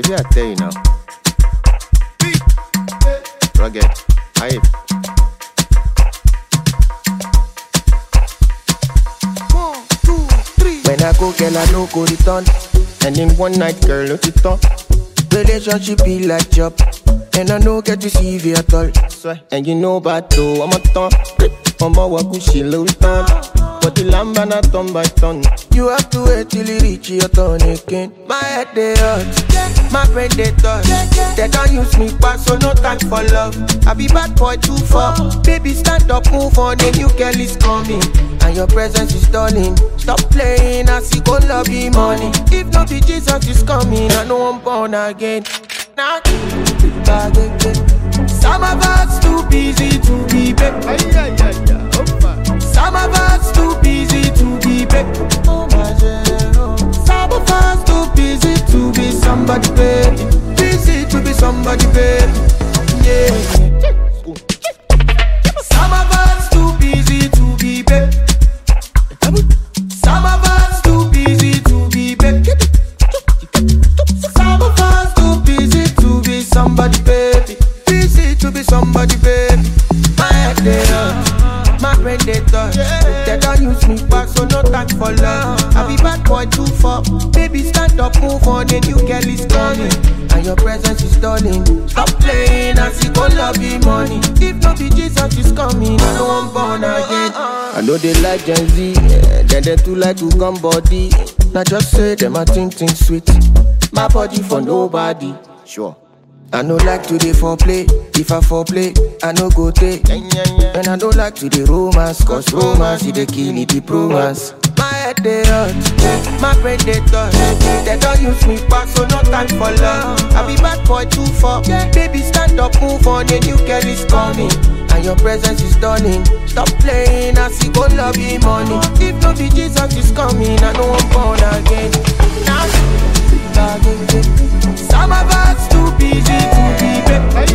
Maybe I tell you now. Rugged, hype. 1, 2, 3. When I go, girl, I no go return. And in one night, girl, no it on. Relationship be like job, and I no get to see you at all. And you know about though, I'm a ton. I'm a wakushi low ton. But the lamb and a ton by ton. You have to wait till you reach your turn again. My head they hurt, my brain they touch. They don't use me back, so no time for love. I be bad boy too far. Baby stand up, move on, a new girl is coming. And your presence is stalling. Stop playing, I see go love you money. If not be Jesus is coming, I know I'm born again. Now, some of us too busy to be back. Some of us too busy to be back. Some of us too busy to be somebody, baby. Busy to be somebody, baby. Yeah. Some of us too busy to be back. Some of us too busy to be back. Some of us too busy to be somebody, baby. Busy to be somebody, baby. My head they hurt, my brain they touch. They don't use me back, so no time for love. I be bad boy too far. Baby stand up, move on, a new girl is coming. And your presence is stalling. Stop playing, I see go love you money. If not be Jesus is coming, I know I'm born again. I know they like Gen Z, then they too like to come body. Now just say them I think sweet. My body for nobody. Sure. I no like to dey foreplay. If I foreplay, I no go take. And I don't like to dey romance, cause romance is the kill it, the romance. My head they hurt, my brain they touch. They don't use me back, so no time for love. I be bad boy too far. Baby stand up, move on, a new girl is coming. And your presence is stunning. Stop playing, I see go love you money. If not be Jesus is coming, I know I'm born again. Now, some of us too busy to be back.